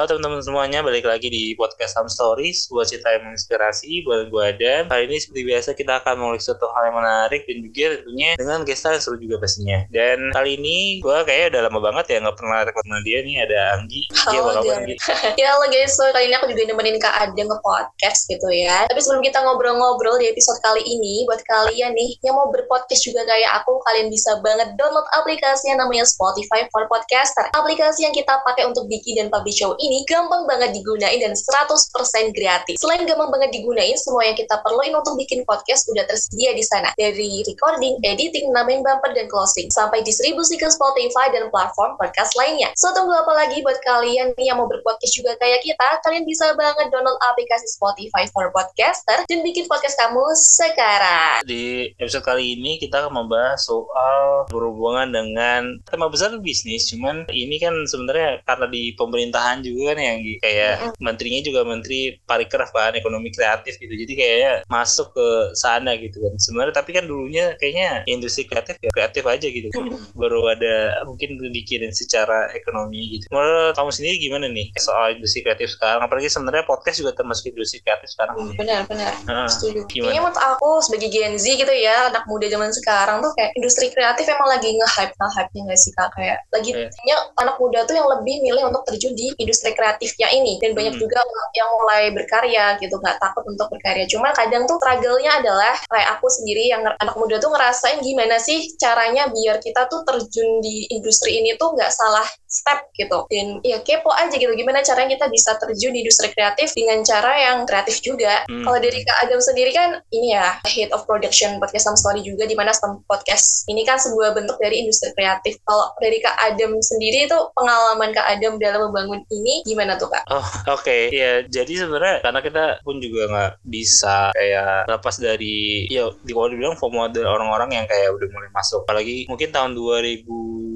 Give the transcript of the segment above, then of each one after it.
Halo teman-teman semuanya, balik lagi di podcast Some Stories, sebuah cerita yang menginspirasi buat gue Adam. Kali ini seperti biasa kita akan mengulik suatu hal yang menarik dan juga tentunya dengan gestar yang seru juga pastinya. Dan kali ini gue kayaknya udah lama banget ya nggak pernah rekod sama dia nih, ada Anggi. Halo guys. Ya halo guys, so kali ini aku juga nemenin Kak Adam nge-podcast gitu ya. Tapi sebelum kita ngobrol-ngobrol di episode kali ini, buat kalian nih yang mau berpodcast juga kayak aku, kalian bisa banget download aplikasinya namanya Spotify for Podcaster. Aplikasi yang kita pakai untuk bikin dan publish show ini gampang banget digunain dan 100% gratis. Selain gampang banget digunain, semua yang kita perluin untuk bikin podcast udah tersedia di sana. Dari recording, editing, nambahin bumper dan closing, sampai distribusi ke Spotify dan platform podcast lainnya. So tunggu apa lagi buat kalian nih yang mau berpodcast juga kayak kita, kalian bisa banget download aplikasi Spotify for Podcaster dan bikin podcast kamu sekarang. Di episode kali ini kita akan membahas soal berhubungan dengan tema besar bisnis, cuman ini kan sebenarnya karena di pemerintahan juga kan yang kayak menterinya juga Menteri Parikraf kan, ekonomi kreatif gitu, jadi kayaknya masuk ke sana gitu kan sebenarnya. Tapi kan dulunya kayaknya industri kreatif ya kreatif aja gitu, baru ada mungkin dikirin secara ekonomi gitu. Menurut kamu sendiri gimana nih soal industri kreatif sekarang, apalagi sebenarnya podcast juga termasuk industri kreatif sekarang? Benar-benar setuju. Gimana? Kayaknya menurut aku sebagai Gen Z gitu ya, anak muda zaman sekarang tuh kayak industri kreatif emang lagi nge-hype-nya nggak sih Kak? Kayak lagi banyak anak muda tuh yang lebih milih untuk terjun di industri kreatifnya ini, dan banyak juga yang mulai berkarya gitu, nggak takut untuk berkarya. Cuma kadang tuh struggle-nya adalah kayak aku sendiri yang anak muda tuh ngerasain gimana sih caranya biar kita tuh terjun di industri ini tuh nggak salah step gitu, dan ya kepo aja gitu gimana caranya kita bisa terjun di industri kreatif dengan cara yang kreatif juga. Kalau dari Kak Adam sendiri kan ini ya head of production podcast Some Story juga, di mana podcast ini kan sebuah bentuk dari industri kreatif. Kalau dari Kak Adam sendiri itu pengalaman Kak Adam dalam membangun ini gimana tuh Kak? Oh oke. Ya jadi sebenarnya karena kita pun juga nggak bisa kayak lepas dari ya kalau dibilang FOMO, ada orang-orang yang kayak udah mulai masuk, apalagi mungkin tahun 2000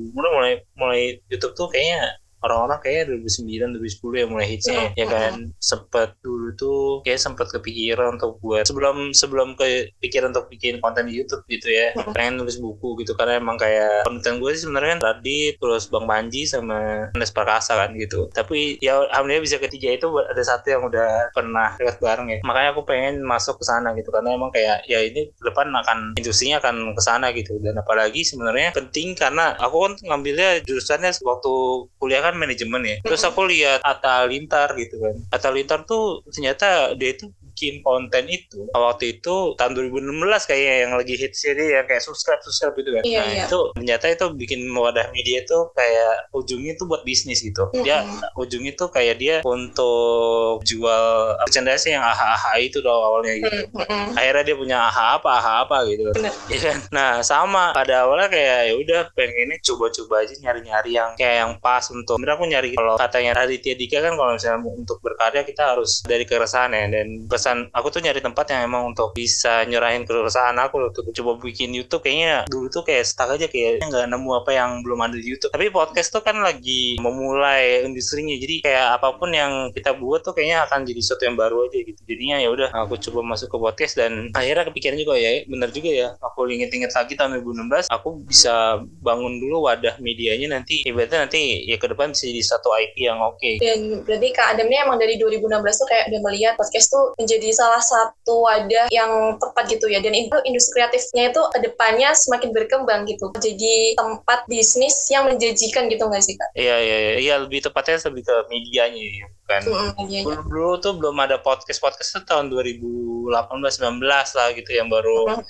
mulai YouTube tuh kayaknya orang-orang kayak 2009 2010 yang mulai hitsnya ya kan. Sempet dulu tuh kayak sempet kepikiran untuk buat sebelum kepikiran untuk bikin konten di YouTube gitu ya, pengen nulis buku gitu, karena emang kayak konten gue sih sebenarnya kan Radit, terus Bang Panji sama Andes Prakasa kan gitu. Tapi ya alhamdulillah bisa ketiga itu ada satu yang udah pernah dekat bareng ya, makanya aku pengen masuk ke sana gitu, karena emang kayak ya ini ke depan akan industrinya akan ke sana gitu. Dan apalagi sebenarnya penting karena aku kan ngambilnya jurusannya waktu kuliah kan manajemen ya. Terus aku lihat Atta Halilintar gitu kan. Atta Halilintar tuh ternyata dia itu bikin konten itu waktu itu tahun 2016 kayaknya yang lagi hitsnya dia yang kayak subscribe gitu kan. Itu ternyata itu bikin wadah media itu kayak ujungnya itu buat bisnis gitu. Dia ujungnya itu kayak dia untuk jual merchandise yang AHA itu loh awalnya gitu. Akhirnya dia punya AHA apa gitu. Ya kan. Nah sama pada awalnya kayak ya udah pengennya coba-coba aja nyari-nyari yang kayak yang pas untuk. Sebenarnya aku nyari, kalau katanya Raditya Dika kan kalau misalnya untuk berkarya kita harus dari keresahan ya, dan pesan aku tuh nyari tempat yang emang untuk bisa nyerahin keresahan aku untuk coba bikin YouTube. Kayaknya dulu tuh kayak stuck aja, kayaknya nggak nemu apa yang belum ada di YouTube. Tapi podcast tuh kan lagi memulai industrinya, jadi kayak apapun yang kita buat tuh kayaknya akan jadi sesuatu yang baru aja gitu. Jadinya ya udah aku coba masuk ke podcast, dan akhirnya kepikiran juga ya bener juga ya, aku inget-inget lagi tahun 2016 aku bisa bangun dulu wadah medianya, nanti ibaratnya nanti ya ke depan bisa jadi satu IP yang oke. Dan berarti Kak Adamnya emang dari 2016 tuh kayak udah melihat podcast tuh menjadi salah satu wadah yang tepat gitu ya, dan itu industri kreatifnya itu kedepannya semakin berkembang gitu, jadi tempat bisnis yang menjanjikan gitu nggak sih Kak? Iya lebih tepatnya lebih ke medianya ya, bukan. Dulu tuh belum ada podcast tuh tahun 2018-19 lah gitu yang baru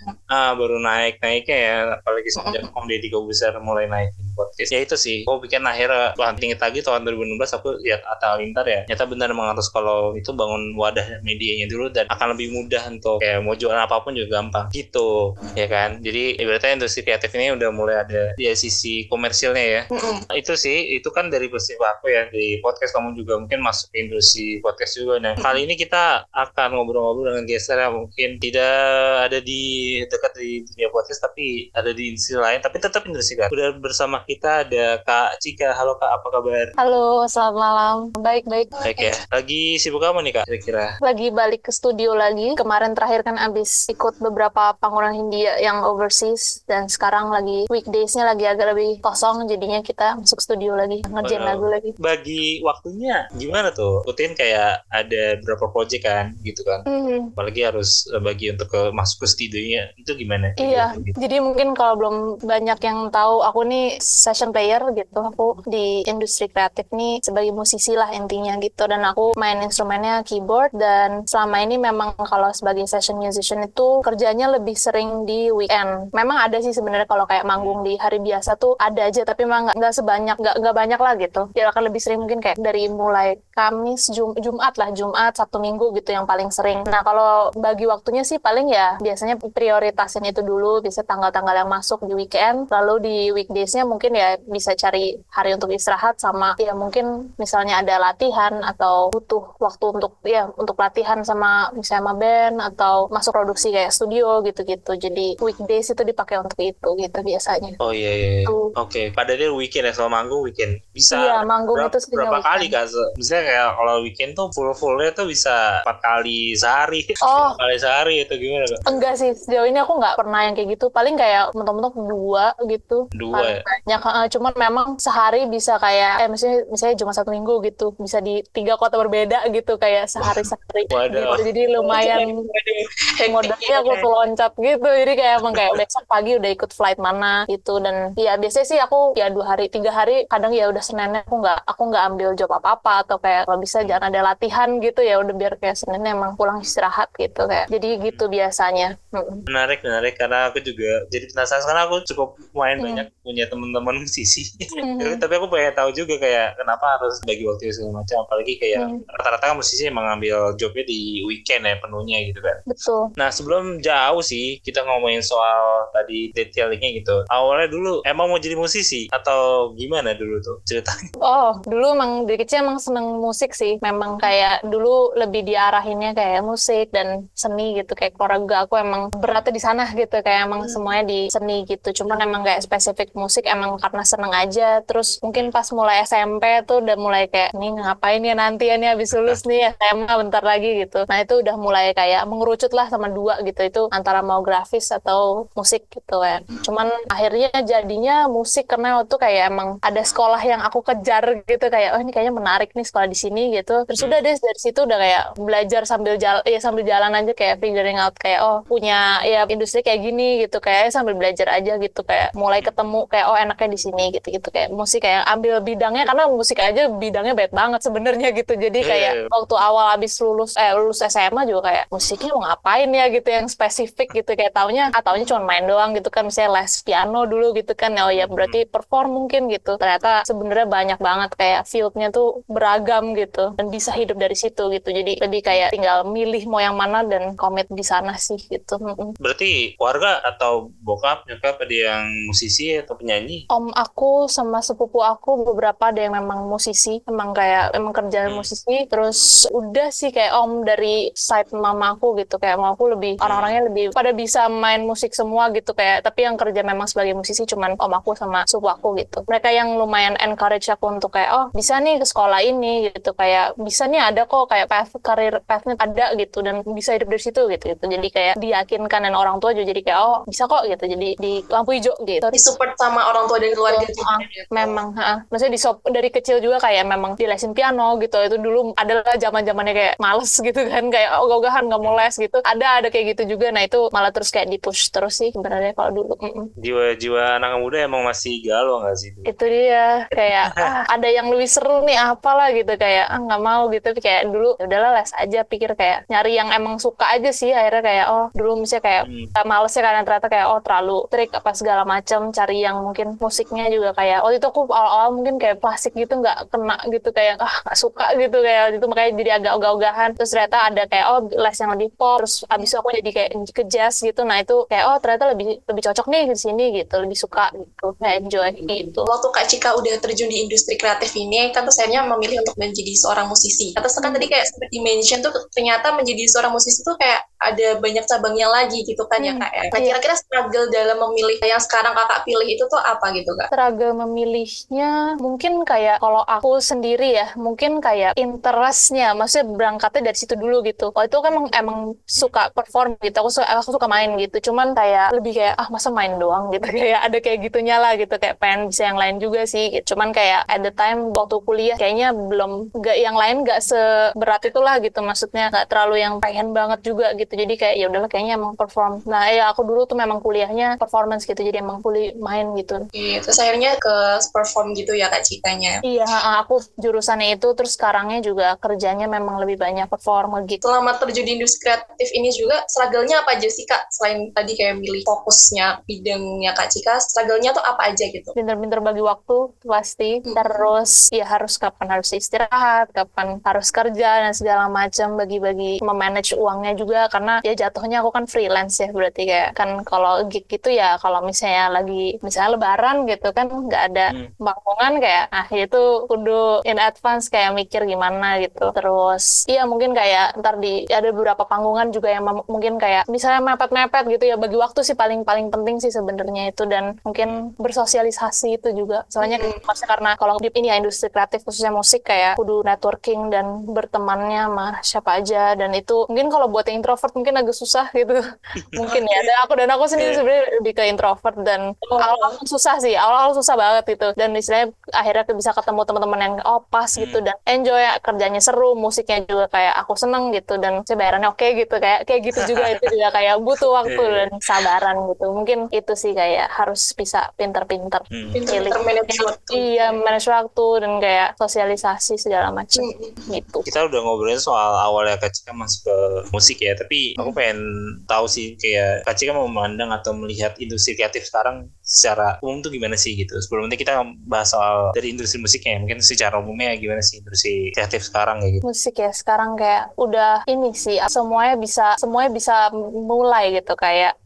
naiknya ya, apalagi sejak Om Deddy Kobuser mulai naik podcast. Ya itu sih, aku bikin akhirnya inget lagi tahun 2016 aku lihat Atta Halilintar ya, ternyata benar emang harus kalau itu bangun wadah medianya dulu, dan akan lebih mudah untuk kayak mau jualan apapun juga gampang gitu ya kan. Jadi ibaratnya industri kreatif ini udah mulai ada ya sisi komersilnya ya. Itu sih, itu kan dari perspektif aku ya, di podcast kamu juga mungkin masuk masuk ke industri podcast juga. Nah, kali ini kita akan ngobrol-ngobrol dengan geser yang mungkin tidak ada di dekat di dunia podcast, tapi ada di industri lain, tapi tetap industri kan. Udah bersama kita ada Kak Cika. Halo Kak, apa kabar? Halo, selamat malam. Baik-baik. Baik ya. Lagi sibuk apa nih Kak kira-kira? Lagi balik ke studio lagi. Kemarin terakhir kan abis ikut beberapa panggungan Hindia yang overseas, dan sekarang lagi weekdays-nya lagi agak lebih kosong, jadinya kita masuk studio lagi, ngerjain lagu lagi. Bagi waktunya gimana tuh? Rutin kayak ada berapa project kan gitu kan? Apalagi harus bagi untuk masuk ke studionya, itu gimana? Iya, gitu. jadi mungkin kalau belum banyak yang tahu, aku nih session player gitu. Aku di industri kreatif nih sebagai musisi lah intinya gitu, dan aku main instrumennya keyboard. Dan selama ini memang kalau sebagai session musician itu kerjanya lebih sering di weekend. Memang ada sih sebenarnya kalau kayak manggung di hari biasa tuh ada aja, tapi memang nggak sebanyak, nggak banyak lah gitu. Dia akan lebih sering mungkin kayak dari mulai Kamis, Jumat lah, Jumat, Sabtu, Minggu gitu yang paling sering. Nah kalau bagi waktunya sih paling ya biasanya prioritasin itu dulu, bisa tanggal-tanggal yang masuk di weekend, lalu di weekdays-nya mungkin ya bisa cari hari untuk istirahat, sama ya mungkin misalnya ada latihan atau butuh waktu untuk latihan sama misalnya sama band atau masuk produksi kayak studio gitu-gitu. Jadi weekdays itu dipakai untuk itu gitu biasanya. Oh iya. Oke. Padahal weekend ya, kalau manggung weekend bisa. Iya, manggung itu berapa kali Kak? Misalnya kayak kalau weekend tuh full-fullnya tuh bisa 4 kali sehari. Oh. 5 kali sehari itu gimana Kak? Enggak sih, sejauh ini aku nggak pernah yang kayak gitu. Paling kayak mentok-mentok 2 gitu. 2 ya? Banyak, cuman memang sehari bisa kayak, misalnya cuma 1 minggu gitu. Bisa di 3 kota berbeda gitu, kayak sehari-sehari. Gitu. Jadi lumayan modalnya aku tuh loncat gitu. Jadi kayak emang kayak besok pagi udah ikut flight mana gitu. Dan ya biasanya sih aku ya 2 hari, 3 hari, kadang ya udah Seninnya aku nggak ambil job apa-apa, atau kayak kalau bisa jangan ada latihan gitu, ya udah biar kayak Seninnya emang pulang istirahat gitu kayak. Jadi gitu biasanya. Menarik karena aku juga jadi penasaran, karena aku cukup lumayan banyak punya teman-teman musisi. Tapi aku pengen tahu juga kayak kenapa harus bagi waktu segala macam, apalagi kayak rata-rata kan musisi emang ngambil jobnya di weekend ya penuhnya gitu kan. Betul. Nah sebelum jauh sih kita ngomongin soal tadi detailingnya gitu, awalnya dulu emang mau jadi musisi atau gimana dulu tuh ceritanya? Oh, dulu emang dari kecil emang seneng musik sih. Memang kayak dulu lebih diarahinnya kayak musik dan seni gitu. Kayak keluarga aku emang beratnya di sana gitu. Kayak emang semuanya di seni gitu. Cuman emang kayak spesifik musik emang karena seneng aja. Terus mungkin pas mulai SMP tuh udah mulai kayak, nih ngapain ya nanti ya nih habis lulus nih SMA bentar lagi gitu. Nah itu udah mulai kayak mengerucut lah sama 2 gitu. Itu antara mau grafis atau musik gitu kan. Cuman akhirnya jadinya musik karena waktu kayak emang ada sekolah yang aku kejar gitu, kayak oh ini kayaknya menarik nih sekolah di sini gitu. Terus udah deh dari situ udah kayak belajar sambil jalan aja, kayak figuring out kayak oh punya ya industri kayak gini gitu, kayak sambil belajar aja gitu, kayak mulai ketemu kayak oh enaknya di sini gitu kayak musik, kayak ambil bidangnya karena musik aja bidangnya banyak banget sebenarnya gitu. Jadi kayak waktu awal abis lulus SMA juga kayak musiknya mau ngapain ya gitu yang spesifik gitu, kayak taunya cuma main doang gitu kan, misalnya les piano dulu gitu kan, oh ya berarti perform mungkin gitu. Ternyata sebenarnya banyak banget kayak fieldnya tuh beragam gitu, dan bisa hidup dari situ gitu. Jadi lebih kayak tinggal milih mau yang mana dan komit di sana sih gitu. Berarti keluarga atau bokap nyokap ada yang musisi atau penyanyi? Om aku sama sepupu aku beberapa ada yang memang musisi, emang kerjaan musisi. Terus udah sih kayak om dari side mama aku gitu, kayak mama aku lebih orang-orangnya lebih pada bisa main musik semua gitu, kayak tapi yang kerja memang sebagai musisi cuman om aku sama sepupu aku gitu. Mereka yang lumayan encourage aku untuk kayak oh bisa nih ke sekolah ini gitu, kayak bisa nih ada kok kayak career pathnya ada gitu, dan bisa hidup dari situ gitu. Jadi kayak diyakinkan, dan orang tua juga jadi kayak oh bisa kok gitu, jadi di lampu hijau gitu. Disupport sama orang tua dan keluarga juga. Memang, maksudnya dari kecil juga kayak memang dilesin piano gitu. Itu dulu adalah zaman-zamannya kayak males gitu kan, kayak ogah-ogahan nggak mau les gitu. Ada kayak gitu juga. Nah itu malah terus kayak di-push terus sih sebenarnya kalau dulu. Jiwa anak muda emang masih galau nggak sih? Itu dia kayak ada yang lebih seru nih apalah gitu, kayak nggak mau gitu. Tapi kayak dulu ya udahlah les aja, pikir kayak nyari yang emang suka aja sih. Akhirnya kayak oh dulu misalnya kayak malesnya karena ternyata kayak oh terlalu trik apa segala macam, cari yang mungkin musiknya juga kayak waktu itu aku awal-awal mungkin kayak klasik gitu nggak kena gitu, kayak nggak suka gitu kayak itu, makanya jadi agak ogah-ogahan. Terus ternyata ada kayak oh les yang lebih pop, terus abis itu aku jadi kayak ke jazz gitu. Nah itu kayak oh ternyata lebih cocok nih di sini gitu, lebih suka gitu, kayak enjoy gitu. Waktu Kak Cika udah terjun di industri kreatif ini kan, terus akhirnya memilih untuk menjadi seorang musisi. Atas kan tadi kayak sempat di-mention tuh ternyata menjadi seorang musisi tuh kayak ada banyak cabangnya lagi gitu kan ya Kak ya. Nah kira-kira struggle dalam memilih yang sekarang Kakak pilih itu tuh apa gitu Kak? Struggle memilihnya mungkin kayak kalau aku sendiri ya, mungkin kayak interestnya, maksudnya berangkatnya dari situ dulu gitu. Waktu itu kan emang suka perform gitu, aku suka main gitu. Cuman kayak lebih kayak masa main doang gitu, kayak ada kayak gitunya lah gitu, kayak pengen bisa yang lain juga sih. Gitu. Cuman kayak at the time waktu kuliah kayaknya belum yang lain nggak seberat itulah gitu, maksudnya nggak terlalu yang pengen banget juga gitu. Jadi kayak ya udahlah kayaknya emang perform. Nah ya aku dulu tuh memang kuliahnya performance gitu, jadi emang main gitu. Terus akhirnya ke perform gitu ya Kak Cikanya. Iya, aku jurusannya itu, terus sekarangnya juga kerjanya memang lebih banyak perform gitu. Selama terjun di industri kreatif ini juga, struggle-nya apa aja sih Kak? Selain tadi kayak milih fokusnya bidangnya Kak Cika, struggle-nya tuh apa aja gitu? Pinter-pinter bagi waktu pasti. Terus ya kapan harus istirahat, kapan harus kerja dan segala macam, bagi-bagi memanage uangnya juga, karena ya jatuhnya aku kan freelance ya, berarti kayak kan kalau gig gitu ya kalau misalnya misalnya lebaran gitu kan nggak ada panggungan kayak itu kudu in advance kayak mikir gimana gitu. Terus iya mungkin kayak ntar ada beberapa panggungan juga yang mungkin kayak misalnya mepet-mepet gitu ya, bagi waktu sih paling penting sih sebenarnya itu, dan mungkin bersosialisasi itu juga. Soalnya maksudnya karena kalau di ini ya industri kreatif khususnya musik kayak kudu networking dan bertemannya sama siapa aja, dan itu mungkin kalau buat yang introvert mungkin agak susah gitu. Mungkin ya. Dan aku sendiri sebenarnya lebih ke introvert, dan awal-awal susah sih. Awal-awal susah banget gitu. Dan istilahnya akhirnya bisa ketemu teman-teman yang pas gitu, dan enjoy ya, kerjanya seru, musiknya juga kayak aku seneng gitu, dan bayarannya oke gitu, kayak gitu juga. Itu juga kayak butuh waktu dan sabaran gitu. Mungkin itu sih kayak harus bisa pinter-pinter manage waktu. Iya, manage waktu dan kayak sosialisasi segala macam gitu. Kita udah ngobrolin soal awalnya Kak Cika masuk ke musik ya, tapi aku pengen tahu sih kayak Kak Cika mau memandang atau melihat industri kreatif sekarang secara umum tuh gimana sih gitu. Sebelum nanti kita bahas soal dari industri musiknya, mungkin secara umumnya gimana sih industri kreatif sekarang kayak gitu. Musik ya sekarang kayak udah ini sih, semuanya bisa mulai gitu, kayak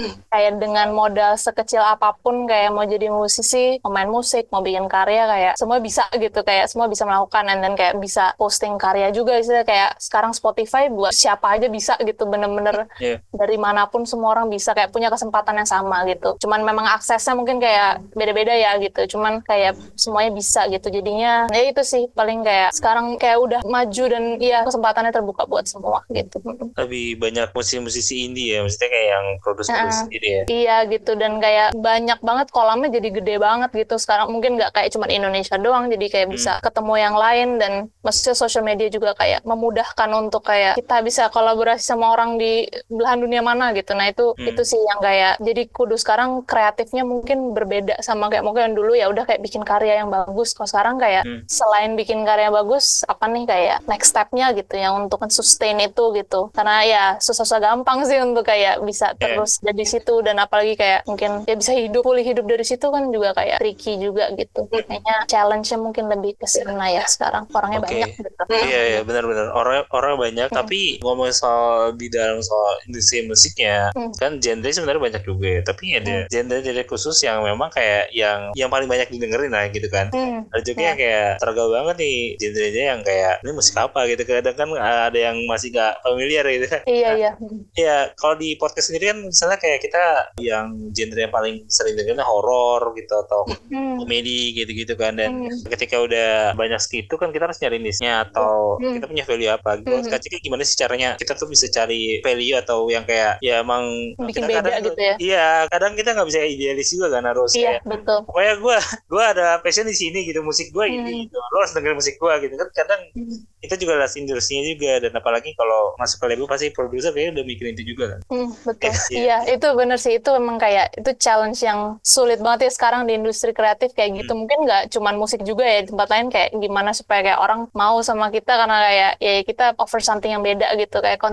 dengan modal sekecil apapun, kayak mau jadi musisi, mau main musik, mau bikin karya, kayak semua bisa gitu, kayak semua bisa melakukan, dan kayak bisa posting karya juga. Istilah kayak sekarang Spotify buat siapa aja bisa gitu, bener-bener dari manapun semua orang bisa kayak punya kesempatan yang sama gitu. Cuman memang aksesnya mungkin kayak beda-beda ya gitu, cuman kayak semuanya bisa gitu. Jadinya ya itu sih paling kayak sekarang kayak udah maju, dan ya kesempatannya terbuka buat semua gitu. Lebih banyak musisi-musisi indie ya, maksudnya kayak yang produce sendiri ya. Iya gitu, dan kayak banyak banget kolamnya, jadi gede banget gitu sekarang. Mungkin nggak kayak cuma Indonesia doang, jadi kayak bisa ketemu yang lain, dan maksudnya social media juga kayak memudahkan untuk kayak kita bisa kolaborasi sama orang di belahan dunia mana gitu. Nah itu sih yang kayak jadi kudu sekarang kreatifnya mungkin berbeda sama kayak mungkin dulu ya udah kayak bikin karya yang bagus. Kalau sekarang kayak selain bikin karya bagus, apa nih kayak next step-nya gitu yang untuk sustain itu gitu. Karena ya susah-susah gampang sih untuk kayak bisa terus dari situ, dan apalagi kayak mungkin ya bisa pulih hidup dari situ kan juga kayak tricky juga gitu. Kayaknya challenge-nya mungkin lebih ke sana ya sekarang. Orangnya banyak gitu. Iya benar-benar orang banyak, tapi ngomong soal di dalam soal industri musiknya kan genre sebenarnya banyak juga ya, tapi ada genre khusus yang memang kayak yang paling banyak didengerin lah gitu kan. Ada juga yang kayak tergabung banget nih genre-nya yang kayak ini musik apa gitu, kadang kan ada yang masih gak familiar gitu. Iya. Ya kalau di podcast sendiri kan misalnya kayak kita yang genre yang paling sering dengerin horor gitu atau komedi gitu-gitu kan, dan ketika udah banyak segitu kan kita harus nyari niche-nya atau kita punya value apa gitu. Kak Cika gimana sih caranya kita tuh bisa cari value atau yang kayak ya emang bikin kita beda kadang gitu ya. Iya, kadang kita nggak bisa idealis juga kan, harus Iya, kayak betul. pokoknya gue ada passion di sini gitu, musik gue ini gitu, lo harus dengerin musik gue gitu kan. Kadang itu juga las industrinya juga, dan apalagi kalau masuk ke label pasti produser kayaknya udah mikirin itu juga kan. Betul. Iya, itu bener sih, itu memang kayak itu challenge yang sulit banget ya sekarang di industri kreatif kayak gitu. Mungkin nggak cuman musik juga ya, di tempat lain kayak gimana supaya kayak orang mau sama kita, karena kayak ya kita offer something yang beda gitu, kayak kontribusi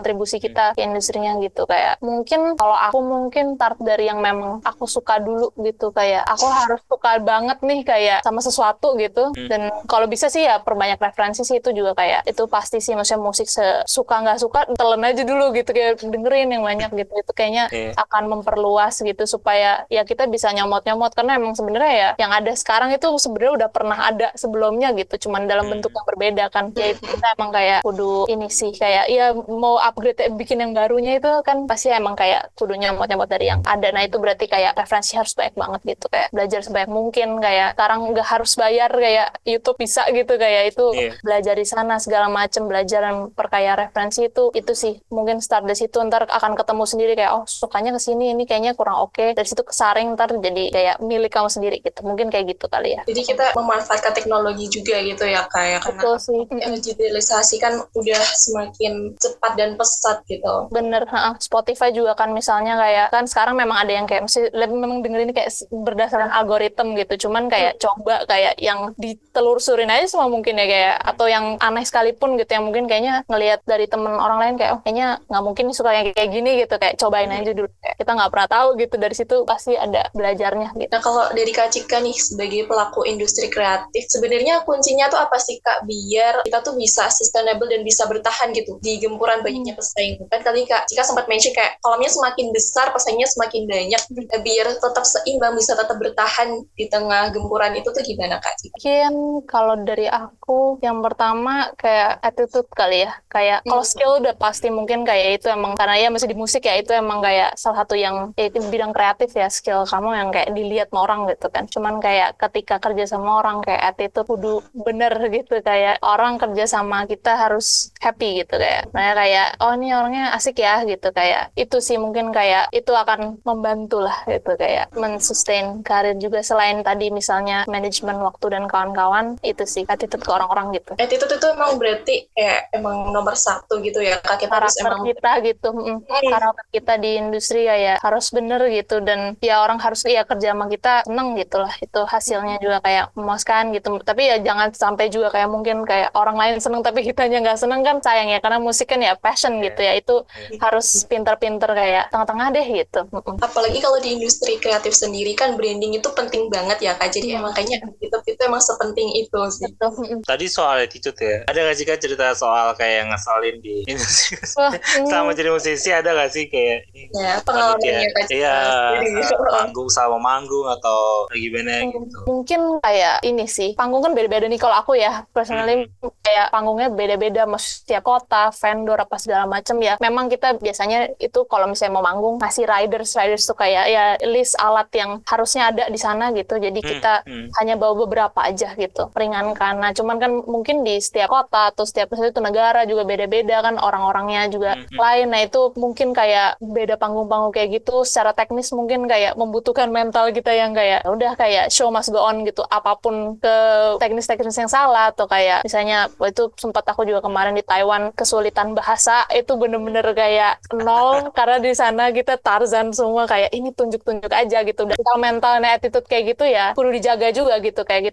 kita ke industrinya gitu. Kayak mungkin kalau aku mungkin start dari yang memang aku suka dulu gitu, kayak aku harus suka banget nih kayak sama sesuatu gitu. Dan kalau bisa sih ya perbanyak referensi sih, itu juga kayak itu pasti sih, maksudnya musik suka nggak suka telan aja dulu gitu, kayak dengerin yang banyak gitu, itu kayaknya akan memperluas gitu supaya ya kita bisa nyomot-nyomot, karena emang sebenarnya ya yang ada sekarang itu sebenarnya udah pernah ada sebelumnya gitu, cuman dalam bentuk yang berbeda kan. Ya itu kita emang kayak kudu ini sih, kayak ya mau upgrade bikin yang barunya itu kan pasti emang kayak kudu nyomot-nyomot dari yang ada. Nah itu berarti kayak referensi harus banyak banget gitu, kayak belajar sebanyak mungkin, kayak sekarang nggak harus bayar, kayak YouTube bisa gitu, kayak itu belajar di sana segala macem, belajar dan perkaya referensi itu sih mungkin start dari situ, ntar akan ketemu sendiri kayak oh sukanya kesini, ini kayaknya kurang oke, dari situ kesaring ntar jadi kayak milik kamu sendiri gitu, mungkin kayak gitu kali ya. Jadi kita memanfaatkan teknologi juga gitu ya kayak, karena digitalisasi kan udah semakin cepat dan pesat gitu. Bener, Spotify juga kan misalnya kayak kan sekarang memang ada yang kayak mesti memang dengerin kayak berdasarkan algoritma gitu, cuman kayak coba kayak yang ditelusurin aja semua mungkin ya, kayak atau yang aneh sekalipun gitu, yang mungkin kayaknya ngelihat dari temen orang lain kayak oh kayaknya nggak mungkin nih suka yang kayak gini gitu, kayak cobain aja dulu, kayak kita nggak pernah tahu gitu, dari situ pasti ada belajarnya gitu. Nah kalau dari Kak Cika nih sebagai pelaku industri kreatif, sebenarnya kuncinya tuh apa sih Kak biar kita tuh bisa sustainable dan bisa bertahan gitu di gempuran banyaknya pesaing? Kan tadi Kak Cika sempat mention kayak kolamnya semakin besar, pesaingnya semakin banyak, biar tetap seimbang, bisa tetap bertahan di tengah gempuran itu tuh gimana Kak Cika? Mungkin kalau dari aku yang pertama kayak attitude kali ya, kayak kalau skill udah pasti mungkin kayak itu emang karena ya masih di musik ya, itu emang kayak salah satu yang itu bidang kreatif ya, skill kamu yang kayak dilihat sama orang gitu kan. Cuman kayak ketika kerja sama orang kayak attitude kudu bener gitu, kayak orang kerja sama kita harus happy gitu, kayak nah kayak oh ini orangnya asik ya gitu, kayak itu sih mungkin kayak itu akan membantu lah gitu, kayak mensustain karir juga selain tadi misalnya manajemen waktu dan kawan-kawan, itu sih attitude ke orang-orang gitu. Attitude itu emang berarti kayak emang nomor satu gitu ya Kak, kita harus emang kita gitu, karakter kita di industri ya harus bener gitu, dan ya orang harus ya kerja sama kita seneng gitu lah, itu hasilnya juga kayak memuaskan gitu. Tapi ya jangan sampai juga kayak mungkin kayak orang lain seneng tapi kitanya nggak seneng, kan sayang ya, karena musik kan ya passion gitu ya, itu harus pinter-pinter kayak tengah-tengah deh gitu. Apalagi kalau di industri kreatif sendiri kan branding itu penting banget ya Kak, jadi emang kayaknya itu emang sepenting itu sih. Tadi soal attitude ya, ada nggak sih Kak cerita soal kayak ngesalin di industri sama jadi musisi, ada nggak sih kayak ya pengalamannya Kak? Iya, manggung sama manggung atau gimana gitu. Mungkin kayak ini sih, panggung kan beda-beda nih kalau aku ya, personally kayak panggungnya beda-beda, setiap kota, vendor apa segala macam ya. Memang kita biasanya itu kalau misalnya mau manggung ngasih riders tuh kayak ya list alat yang harusnya ada di sana gitu. Jadi kita hanya bawa beberapa aja gitu, meringankan. Nah, cuman kan mungkin di setiap kota atau setiap itu negara juga beda-beda kan, orang-orangnya juga lain. Nah, itu mungkin kayak beda panggung-panggung kayak gitu. Secara teknis mungkin kayak membutuhkan mental kita yang kayak udah kayak show must go on gitu, apapun ke teknis-teknis yang salah, atau kayak misalnya itu sempat aku juga kemarin di Taiwan kesulitan bahasa, itu bener-bener kayak nol karena di sana kita Tarzan semua, kayak ini tunjuk-tunjuk aja gitu. Dan mentalnya attitude kayak gitu ya perlu dijaga juga gitu, kayak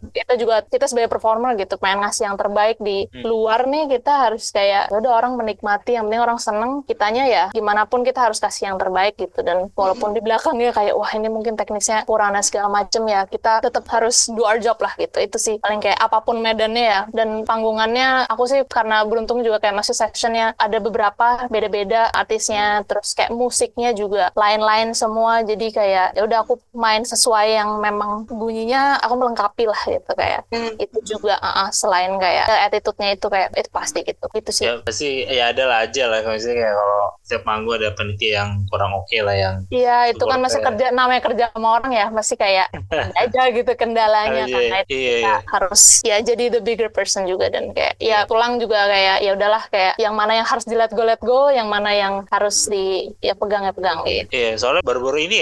kita sebagai performer gitu pengen ngasih yang terbaik di luar nih, kita harus kayak udah orang menikmati, yang penting orang seneng, kitanya ya gimana pun kita harus kasih yang terbaik gitu. Dan walaupun di belakangnya kayak wah ini mungkin teknisnya kurang dan segala macem ya, kita tetap harus do our job lah gitu. Itu sih paling kayak apapun medannya ya. Dan panggungannya aku sih karena beruntung juga kayak masih sessionnya ada beberapa beda-beda artisnya, terus kayak musiknya juga lain-lain semua, jadi kayak ya udah aku main sesuai yang memang bunyinya aku melengkapi lah gitu, kayak itu juga selain kayak attitude-nya itu kayak itu pasti gitu sih ya. Pasti ya ada lah aja lah, misalnya kayak kalau setiap manggung ada panitia yang kurang oke lah, yang iya itu kan masih kerja, namanya kerja sama orang ya, masih kayak aja gitu kendalanya karena itu kita harus ya jadi the bigger person juga, dan kayak ya pulang juga kayak ya udahlah, kayak yang mana yang harus di let go, yang mana yang harus di ya pegang gitu. Iya, soalnya baru-baru ini ya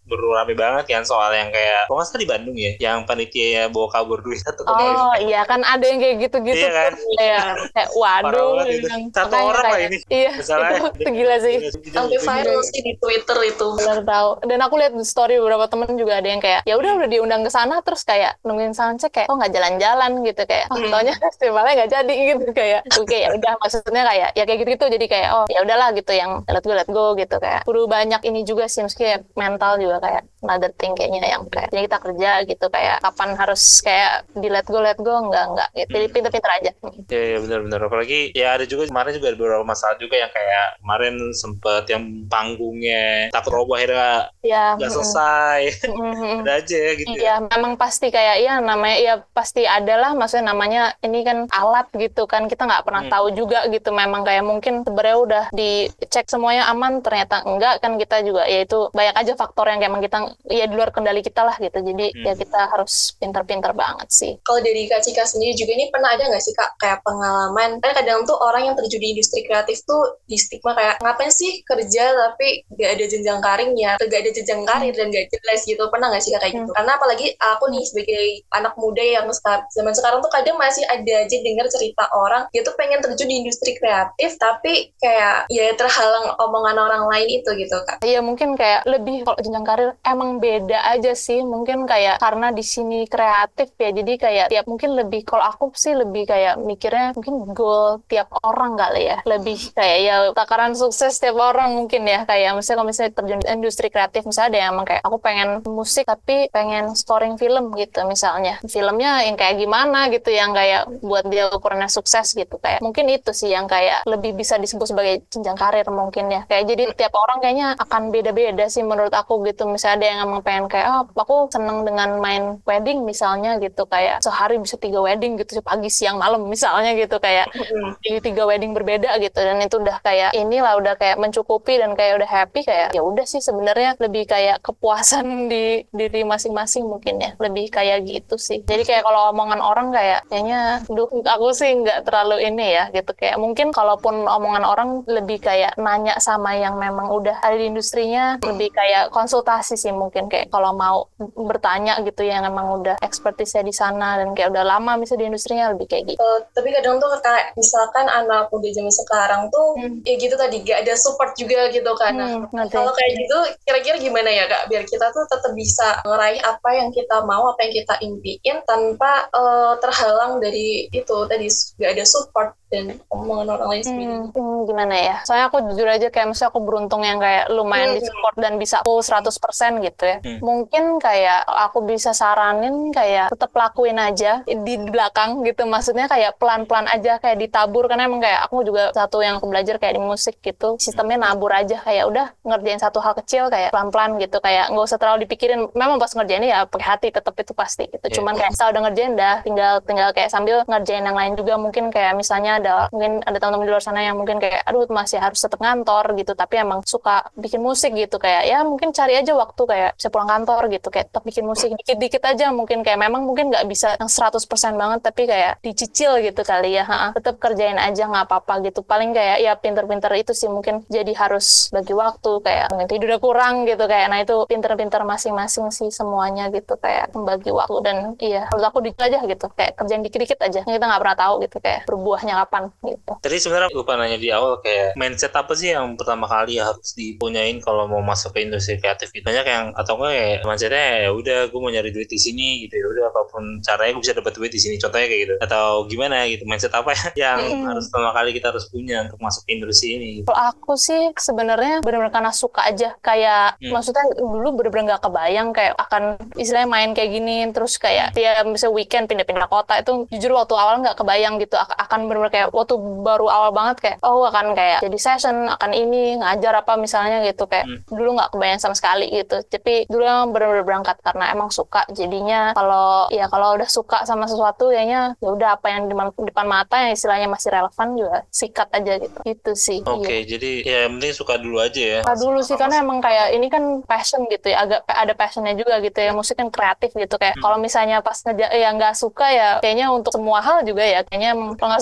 berame banget kan soal yang kayak kalau nggak salah di Bandung ya, yang panitia bawa kabur duit 1,5. Oh iya kan ada yang kayak gitu-gitu Iya kan? tuh. Kayak Parah waduh banget itu. bilang. Satu Makanya orang lah kayak, ini. iya Misalnya, itu gila sih. Sampai viral sih di Twitter itu. Benar tahu. Dan aku lihat di story beberapa temen juga ada yang kayak ya udah diundang ke sana terus kayak nungguin soundcheck kayak nggak jalan-jalan gitu kayak taunya festivalnya nggak jadi gitu kayak oke ya udah maksudnya kayak ya kayak gitu jadi kayak oh ya udahlah gitu yang let go gitu kayak perlu banyak ini juga sih maksudnya mental juga kayak another thing kayaknya yang kayak jadi kita kerja gitu kayak kapan harus kayak di let go enggak gitu. Jadi pinter-pinter aja. Iya benar-benar. Apalagi ya ada juga kemarin juga ada beberapa masalah juga yang kayak kemarin sempet yang panggungnya takut roboh akhirnya nggak selesai. Ada aja ya gitu. Iya, memang pasti kayak ya namanya ya pasti ada lah maksudnya namanya ini kan alat gitu kan kita nggak pernah tahu juga gitu memang kayak mungkin sebenarnya udah dicek semuanya aman ternyata enggak kan kita juga ya itu banyak aja faktor yang kayak emang kita ya di luar kendali kita lah gitu. Jadi ya kita harus pintar-pintar banget sih. Kalau dari Kak Cika sendiri juga ini pernah ada nggak sih Kak kayak pengalaman? Kan kadang tuh orang yang terjun di industri kreatif tuh di stigma kayak ngapain sih kerja tapi nggak ada jenjang karirnya, nggak ada jenjang karir dan nggak jelas gitu. Pernah nggak sih Kak kayak gitu? Karena apalagi aku nih sebagai anak muda yang zaman sekarang tuh kadang masih ada aja dengar cerita orang dia tuh pengen terjun di industri kreatif tapi kayak ya terhalang omongan orang lain itu gitu Kak. Iya mungkin kayak lebih kalau jenjang karir emang beda aja sih mungkin kayak karena di sini kreatif ya jadi kayak tiap mungkin lebih kalau aku sih lebih kayak mikirnya mungkin goal tiap orang kali ya lebih kayak ya takaran sukses tiap orang mungkin ya kayak misalnya kalau misalnya terjun di industri kreatif misalnya ada yang emang kayak aku pengen musik tapi pengen scoring film gitu misalnya filmnya yang kayak gimana gitu yang kayak buat dia ukurannya sukses gitu kayak mungkin itu sih yang kayak lebih bisa disebut sebagai jenjang karir mungkin ya kayak jadi tiap orang kayaknya akan beda-beda sih menurut aku gitu misalnya ada yang emang pengen kayak aku seneng dengan main wedding misalnya gitu kayak sehari bisa 3 wedding gitu pagi siang malam misalnya gitu kayak di 3 wedding berbeda gitu dan itu udah kayak inilah udah kayak mencukupi dan kayak udah happy kayak ya udah sih sebenarnya lebih kayak kepuasan di diri masing-masing mungkin ya lebih kayak gitu sih jadi kayak kalau omongan orang kayaknya aku sih nggak terlalu ini ya gitu kayak mungkin kalaupun omongan orang lebih kayak nanya sama yang memang udah ada di industrinya lebih kayak konsultasi sih mungkin kayak kalau mau bertanya gitu yang emang udah expertise-nya di sana dan kayak udah lama misalnya di industrinya lebih kayak gitu. Tapi kadang tuh kayak misalkan anak muda zaman sekarang tuh ya gitu tadi gak ada support juga gitu kan. Kalau kayak gitu kira-kira gimana ya Kak biar kita tuh tetap bisa ngeraih apa yang kita mau, apa yang kita impiin tanpa terhalang dari itu tadi gak ada support dan omongan orang lain sendiri. Gimana ya? Soalnya aku jujur aja kayak misalnya aku beruntung yang kayak lumayan disupport dan bisa full 100% gitu ya. Mungkin kayak aku bisa saranin kayak tetap lakuin aja di belakang gitu. Maksudnya kayak pelan-pelan aja kayak ditabur karena emang kayak aku juga satu yang aku belajar kayak di musik gitu. Sistemnya nabur aja kayak udah ngerjain satu hal kecil kayak pelan-pelan gitu kayak nggak usah terlalu dipikirin. Memang pas ngerjainnya ya pakai hati tetap itu pasti gitu. Cuman kayak setelah udah ngerjain dah tinggal kayak sambil ngerjain yang lain juga mungkin kayak misalnya mungkin ada teman-teman di luar sana yang mungkin kayak aduh masih harus tetap ngantor gitu tapi emang suka bikin musik gitu kayak ya mungkin cari aja waktu kayak bisa pulang kantor gitu kayak tetap bikin musik dikit-dikit aja mungkin kayak memang mungkin nggak bisa yang 100% banget tapi kayak dicicil gitu kali ya tetap kerjain aja nggak apa-apa gitu paling kayak ya pinter-pinter itu sih mungkin jadi harus bagi waktu kayak mungkin tidurnya kurang gitu kayak nah itu pinter-pinter masing-masing sih semuanya gitu kayak membagi waktu dan iya menurut aku dikit aja gitu kayak kerjain dikit-dikit aja kita nggak pernah tahu gitu kayak berbuahnya kapan gitu. Tadi sebenarnya lupa nanya di awal kayak mindset apa sih yang pertama kali harus dipunyain kalau mau masuk ke industri kreatif gitu. Banyak yang atau enggak kayak mindsetnya ya udah gue mau nyari duit di sini gitu ya udah apapun caranya gue bisa dapat duit di sini contohnya kayak gitu atau gimana gitu mindset apa yang harus pertama kali kita harus punya untuk masuk ke industri ini gitu. Kalau aku sih sebenarnya benar-benar karena suka aja kayak maksudnya dulu benar-benar nggak kebayang kayak akan istilahnya main kayak gini terus kayak dia bisa weekend pindah-pindah kota itu jujur waktu awal nggak kebayang gitu akan benar-benar kayak waktu baru awal banget kayak akan kayak jadi session akan ini ngajar apa misalnya gitu kayak dulu nggak kebayang sama sekali gitu tapi dulu emang benar-benar berangkat karena emang suka jadinya kalau udah suka sama sesuatu kayaknya ya udah apa yang di depan mata yang istilahnya masih relevan juga sikat aja gitu sih. Oke, jadi ya yang penting suka dulu aja ya. Suka dulu sih karena emang kayak ini kan passion gitu ya agak ada passionnya juga gitu ya musik kan kreatif gitu kayak kalau misalnya pas nggak suka ya kayaknya untuk semua hal juga ya kayaknya kalau nggak suka ya nggak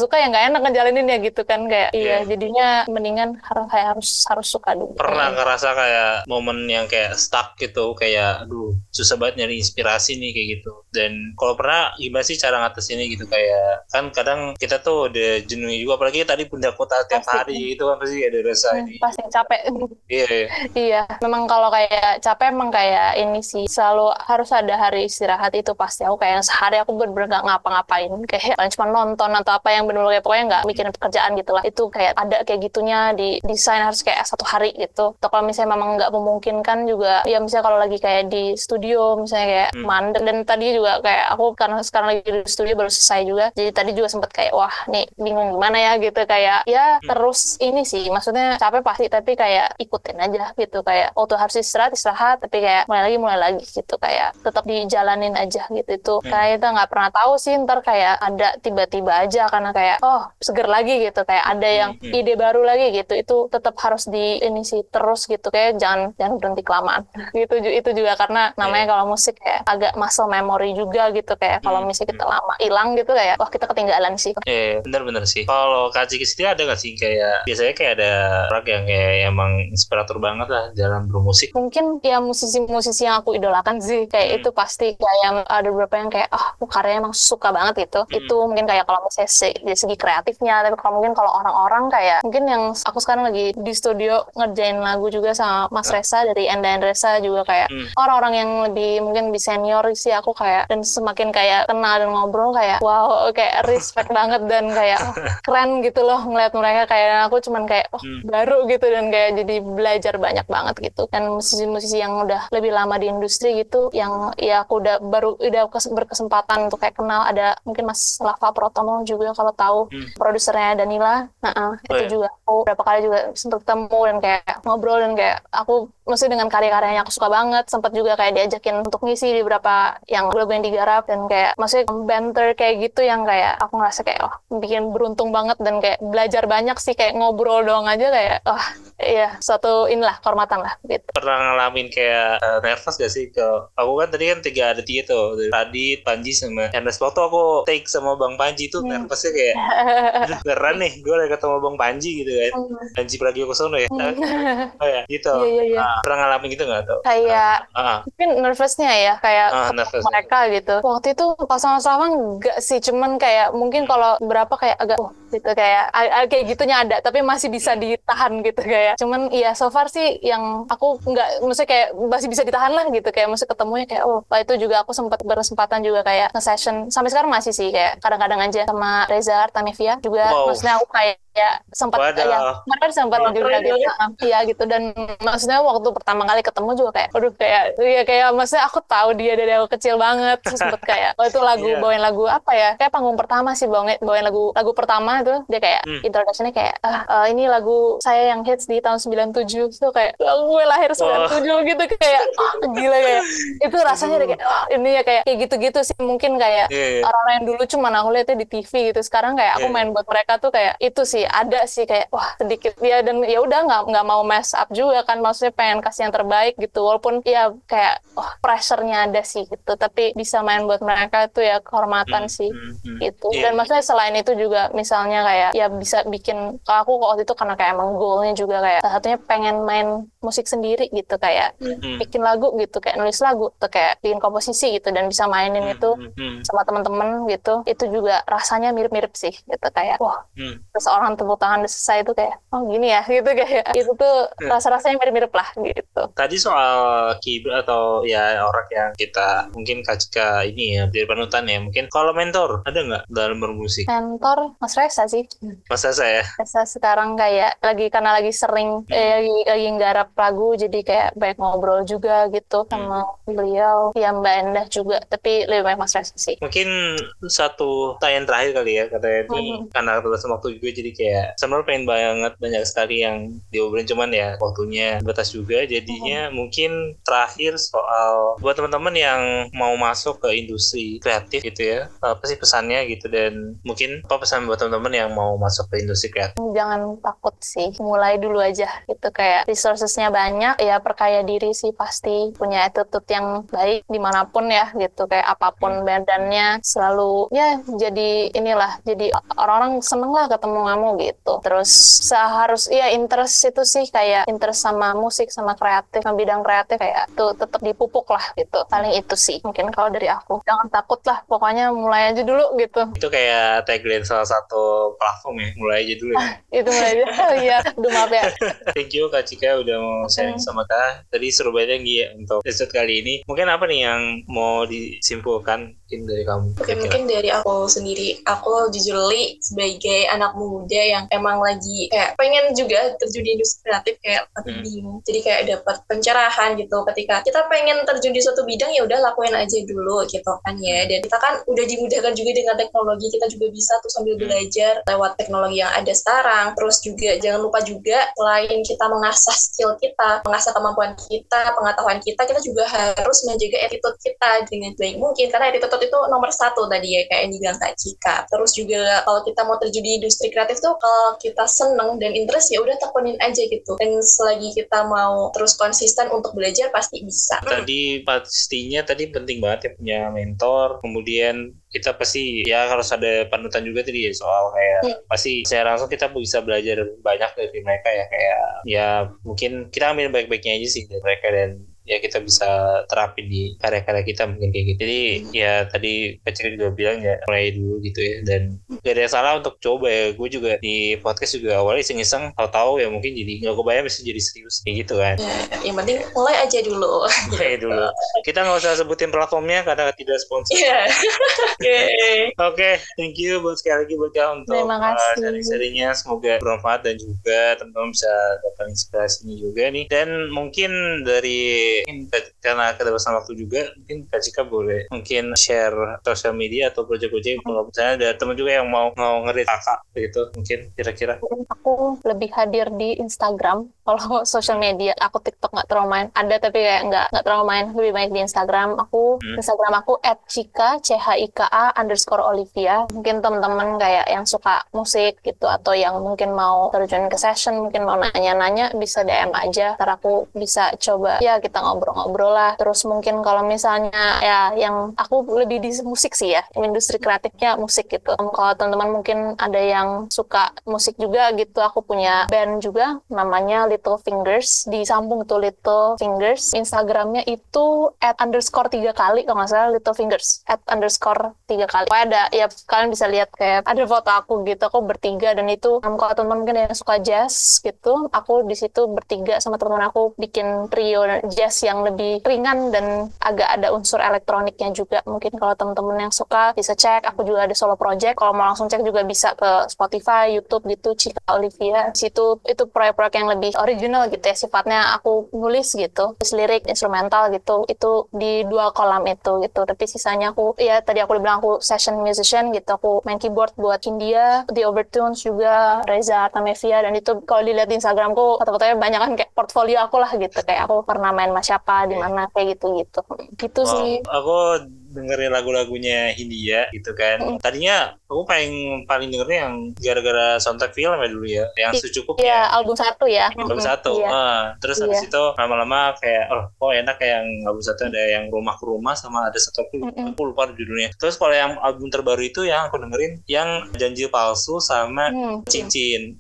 enak ngejalanin ya gitu kan kayak Iya. jadinya mendingan harus suka dulu. Pernah ngerasa kayak momen yang kayak stuck gitu, kayak aduh susah banget nyari inspirasi nih kayak gitu. Dan kalau pernah gimana sih cara ngatasinnya gitu, kayak kan kadang kita tuh udah jenuh juga, apalagi tadi pundak kota tiap Pasti. hari gitu kan, pasti ada rasa ini. Pasti capek. Iya. Iya, memang kalau kayak capek emang kayak ini sih selalu harus ada hari istirahat itu pasti. Aku kayak sehari aku bener-bener gak ngapa-ngapain, kayak paling cuma nonton atau apa yang bener-bener kayak pokoknya nggak mikirin pekerjaan gitu lah. Itu kayak ada kayak gitunya di desain harus kayak 1 hari gitu. Atau kalau misalnya memang nggak memungkinkan juga, ya misalnya kalau lagi kayak di studio misalnya kayak mandek, dan tadi juga kayak aku karena sekarang lagi di studio baru selesai juga, jadi tadi juga sempet kayak wah nih bingung gimana ya gitu, kayak ya terus ini sih maksudnya capek pasti tapi kayak ikutin aja gitu, kayak tuh harus istirahat tapi kayak mulai lagi gitu, kayak tetap dijalanin aja gitu. Itu kayak kita nggak pernah tahu sih ntar kayak ada tiba-tiba aja karena kayak seger lagi gitu, kayak ada yang ide baru lagi gitu. Itu tetap harus di ini sih terus gitu, kayak jangan berhenti kelamaan gitu. Itu juga karena namanya kalau musik kayak agak muscle memory juga gitu, kayak kalau misalnya kita lama hilang gitu kayak wah kita ketinggalan sih. Bener-bener sih. Kalau Kak Ciki sendiri ada nggak sih kayak biasanya kayak ada orang yang kayak emang inspirator banget lah dalam bermusik? Mungkin ya musisi-musisi yang aku idolakan sih kayak itu pasti kayak yang ada beberapa yang kayak aku karyanya emang suka banget gitu. Itu mungkin kayak kalau misalnya dari segi kreatifnya, tapi kalau mungkin kalau orang-orang kayak mungkin yang aku sekarang lagi di studio ngerjain lagu juga sama Mas Reza dari Enda and Reza juga, kayak orang-orang yang lebih mungkin lebih senior sih aku kayak, dan semakin kayak kenal dan ngobrol kayak wow kayak respect banget dan kayak keren gitu loh ngeliat mereka, kayak aku cuman kayak baru gitu dan kayak jadi belajar banyak banget gitu. Dan musisi-musisi yang udah lebih lama di industri gitu yang ya aku udah berkesempatan untuk kayak kenal, ada mungkin Mas Lava Protomo juga kalau tahu, produsernya Danila. Itu juga aku beberapa kali juga sempat ketemu dan kayak ngobrol, dan kayak aku mesti dengan karya-karyanya aku suka banget, sempat juga kayak diajakin untuk ngisi di beberapa yang lagu yang digarap, dan kayak maksudnya banter kayak gitu yang kayak aku ngerasa kayak bikin beruntung banget dan kayak belajar banyak sih, kayak ngobrol doang aja kayak iya suatu inilah kehormatan lah gitu. Pernah ngalamin kayak nervous gak sih? Aku kan tadi kan ada tiga tuh, Radit, Panji sama Ernest. Waktu aku take sama Bang Panji tuh nervousnya kayak aduh keren nih gue udah ketemu Bang Panji gitu kan, Panji Pragiwaksono ya. Gitu. Iya. Pernah ngalamin gitu gak tuh? Kayak mungkin nervousnya ya kayak mereka gitu. Waktu itu pas sama Slava enggak sih, cuman kayak mungkin kalau berapa kayak agak gitu kayak gitunya ada, tapi masih bisa ditahan gitu kayak. Cuman iya so far sih yang aku enggak, maksudnya kayak masih bisa ditahan lah gitu, kayak maksudnya ketemunya kayak itu juga aku sempat berkesempatan juga kayak nge-session sampai sekarang masih sih kayak kadang-kadang aja sama Reza Artamevia juga. Maksudnya aku kayak sempat ya kemarin sempat juga gitu. Iya gitu, dan maksudnya waktu pertama kali ketemu juga kayak kayak maksudnya aku tahu dia dari aku kecil banget, terus sempet kayak itu lagu bawain lagu apa ya, kayak panggung pertama sih bawain lagu pertama itu dia kayak introduction-nya kayak ini lagu saya yang hits di tahun 97 tuh, kayak gue lahir 97 gitu, kayak gila kayak itu rasanya kayak ini ya kayak gitu-gitu sih. Mungkin kayak orang-orang yang dulu cuman aku lihatnya di TV gitu, sekarang kayak aku main buat mereka tuh kayak itu sih ada sih kayak sedikit ya, dan ya udah nggak mau mess up juga kan, maksudnya pengen kasih yang terbaik gitu, walaupun ya kayak pressure-nya ada sih gitu, tapi bisa main buat mereka itu ya kehormatan sih gitu. Dan maksudnya selain itu juga misalnya kayak ya bisa bikin, kalau aku waktu itu karena kayak emang goalnya juga kayak salah satunya pengen main musik sendiri gitu, kayak bikin lagu gitu, kayak nulis lagu atau kayak bikin komposisi gitu dan bisa mainin itu sama teman-teman gitu. Itu juga rasanya mirip-mirip sih gitu, kayak terus orang tepuk tangan udah selesai itu kayak gini ya gitu, kayak itu tuh rasa-rasanya mirip-mirip lah gitu. Tadi soal keyboard atau ya orang yang kita mungkin Kak ini ya jadi panutan ya, mungkin kalau mentor ada nggak dalam bermusik? Mentor Mas Reza sih. Mas Reza ya? Reza sekarang kayak karena lagi sering lagi nggarap lagu, jadi kayak banyak ngobrol juga gitu sama beliau, ya Mbak Endah juga, tapi lebih banyak Mas Reza sih. Mungkin satu tanya terakhir kali ya, katanya ini karena terbatas waktu juga, jadi kayak kayak sebenarnya pengen banget banyak sekali yang diobrolin, cuman ya waktunya batas juga. Jadinya mungkin terakhir soal buat teman-teman yang mau masuk ke industri kreatif gitu ya, apa sih pesannya gitu, dan mungkin apa pesan buat teman-teman yang mau masuk ke industri kreatif? Jangan takut sih, mulai dulu aja gitu. Kayak resourcesnya banyak, ya perkaya diri sih, pasti punya attitude yang baik dimanapun ya gitu. Kayak apapun badannya selalu ya jadi inilah, jadi orang-orang seneng lah ketemu kamu gitu. Terus ya interest itu sih, kayak interest sama musik, sama kreatif, sama bidang kreatif kayak tuh tetap dipupuk lah gitu. Paling itu sih mungkin kalau dari aku. Jangan takut lah, pokoknya mulai aja dulu gitu. Itu kayak tagline salah satu platform ya, mulai aja dulu ya. Itu mulai aja. Oh iya, aduh maaf ya. Thank you Kak Cika udah mau sharing sama Kak. Tadi seru banget ya untuk episode kali ini. Mungkin apa nih yang mau disimpulkan mungkin dari kamu? Oke, mungkin dari aku sendiri, aku jujur Li sebagai anak muda yang emang lagi kayak pengen juga terjun di industri kreatif kayak tapi bingung. Jadi kayak dapat pencerahan gitu ketika kita pengen terjun di suatu bidang, ya udah lakuin aja dulu gitu kan ya. Dan kita kan udah dimudahkan juga dengan teknologi, kita juga bisa tuh sambil belajar lewat teknologi yang ada sekarang. Terus juga jangan lupa juga selain kita mengasah skill kita, mengasah kemampuan kita, pengetahuan kita juga harus menjaga attitude kita dengan baik mungkin, karena attitude itu nomor satu tadi ya kayak yang dibilang Kak Cika. Terus juga kalau kita mau terjun di industri kreatif tuh, kalau kita seneng dan interest ya udah tekunin aja gitu. Dan selagi kita mau terus konsisten untuk belajar pasti bisa. Tadi pastinya tadi penting banget ya punya mentor, kemudian kita pasti ya harus ada panutan juga tadi ya, soal kayak pasti saya langsung kita bisa belajar banyak dari mereka ya, kayak ya mungkin kita ambil baik-baiknya aja sih dari mereka, dan ya kita bisa terapin di karya-karya kita mungkin kayak gitu. Jadi ya tadi Kak Cika juga bilang ya mulai dulu gitu ya, dan gak ada yang salah untuk coba ya. Gue juga di podcast juga awalnya iseng-iseng, tahu-tahu ya mungkin jadi nggak kebayang bisa jadi serius kayak gitu kan. Yang penting mulai aja dulu. Mulai dulu. Kita nggak usah sebutin platformnya karena tidak sponsor. Oke, thank you buat sekali lagi buat kalian untuk sharing-sharingnya. Semoga bermanfaat dan juga teman-teman bisa dapat inspirasinya juga nih. Dan mungkin dari karena keterbatasan waktu juga, mungkin Kak Cika boleh mungkin share sosial media atau proyek-proyek kalau misalnya ada teman juga yang mau ngerit kakak gitu, mungkin kira-kira. Aku lebih hadir di Instagram. Kalau sosial media, aku TikTok nggak terlalu main. Ada tapi kayak nggak terlalu main. Lebih banyak di Instagram. Instagram aku @cika @chika_olivia. Mungkin teman-teman kayak yang suka musik gitu, atau yang mungkin mau terjun ke session, mungkin mau nanya-nanya, bisa DM aja. Ntar aku bisa coba ya kita ngobrol-ngobrol lah. Terus mungkin kalau misalnya ya yang aku lebih di musik sih ya, industri kreatifnya musik gitu. Kalau teman-teman mungkin ada yang suka musik juga gitu, aku punya band juga namanya Little Fingers, disambung tuh Little Fingers. Instagramnya itu @_3 kali kalau nggak salah, Little Fingers @_3 kali. Pokoknya ada ya, kalian bisa lihat kayak ada foto aku gitu, aku bertiga. Dan itu kalau teman-teman mungkin yang suka jazz gitu, aku di situ bertiga sama teman-teman aku bikin trio jazz yang lebih ringan dan agak ada unsur elektroniknya juga. Mungkin kalau teman-teman yang suka bisa cek. Aku juga ada solo project, kalau mau langsung cek juga bisa ke Spotify, YouTube gitu, Cika Olivia. Di situ itu proyek-proyek yang lebih original gitu ya, sifatnya aku nulis gitu, terus lirik, instrumental gitu, itu di 2 kolam itu gitu. Tapi sisanya aku ya tadi aku bilang aku session musician gitu, aku main keyboard buat India, di Overtones juga, Reza Artamevia. Dan itu kalau dilihat di Instagramku foto-fotonya banyak kan kayak portfolio aku lah gitu, kayak aku pernah main sama siapa di mana kayak gitu gitu sih. Aku dengerin lagu-lagunya Hindia gitu kan. Tadinya aku paling dengernya yang gara-gara soundtrack film ya dulu ya, yang secukupnya. Iya, album 1 ya. Album 1. Terus habis itu lama-lama kayak enak, kayak yang album 1 ada yang rumah ke rumah, sama ada satu aku lupa judulnya. Terus kalau yang album terbaru itu yang aku dengerin yang Janji Palsu sama Cincin.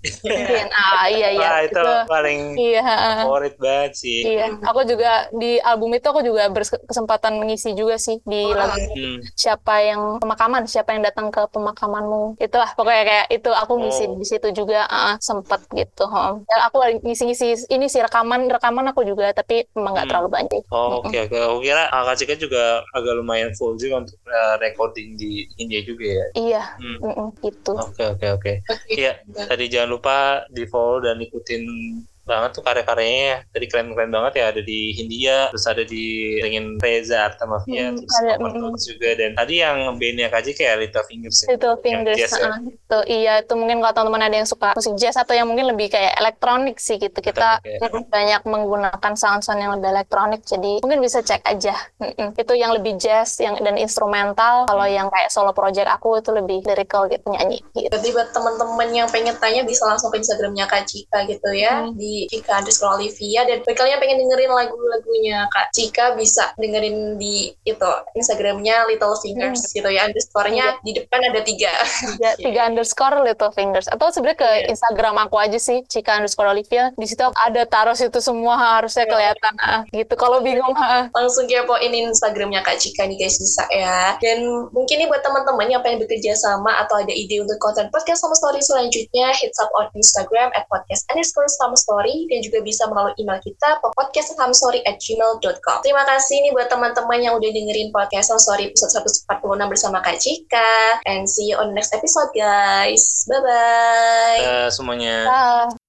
Iya. Wah, itu paling favorit banget sih. Iya, aku juga di album itu aku juga berkesempatan mengisi juga sih di lagu siapa yang datang ke pemakamanmu. Itulah pokoknya kayak itu aku ngisi di situ juga sempet gitu. Dan aku ngisi-ngisi ini sih rekaman aku juga, tapi memang nggak terlalu banyak. Oke. Aku kira Kak Cika juga agak lumayan full juga untuk recording di India juga ya. Iya, gitu. Oke. Iya, tadi jangan lupa di follow dan ikutin banget tuh karya-karyanya. Tadi keren-keren banget ya, ada di Hindia, terus ada di dengan Reza Artamevia, terus ada, Overtones juga, dan tadi yang bandnya Kaji kayak Little Fingers ya, Little yang Fingers, jazz ya. itu iya, itu mungkin kalau teman-teman ada yang suka musik jazz atau yang mungkin lebih kayak elektronik sih gitu, kita banyak menggunakan sound-sound yang lebih elektronik, jadi mungkin bisa cek aja. Itu yang lebih jazz yang dan instrumental. Kalau yang kayak solo project aku itu lebih lyrical gitu, nyanyi gitu. Jadi buat teman-teman yang pengen tanya bisa langsung ke Instagramnya Kak Cika gitu ya, di Cika_Olivia. Dan bagi kalian yang pengen dengerin lagu-lagunya Kak Cika bisa dengerin di itu Instagramnya Little Fingers gitu ya, underscore-nya di depan ada 3. 3 underscore Little Fingers, atau sebenarnya ke Instagram aku aja sih, Cika_Olivia. Di situ ada taruh situ semua, harusnya kelihatan gitu. Kalau bingung langsung kepoin Instagramnya Kak Cika nih guys, bisa ya. Dan mungkin nih buat teman-teman yang pengen bekerja sama atau ada ide untuk konten podcast Sama Story selanjutnya, hits up on Instagram @podcast_samastory, dan juga bisa melalui email kita podcast_samastory@gmail.com. Terima kasih nih buat teman-teman yang udah dengerin podcast Sama Story episode 146 bersama Kak Cika, and see you on the next episode guys. Bye bye Semuanya.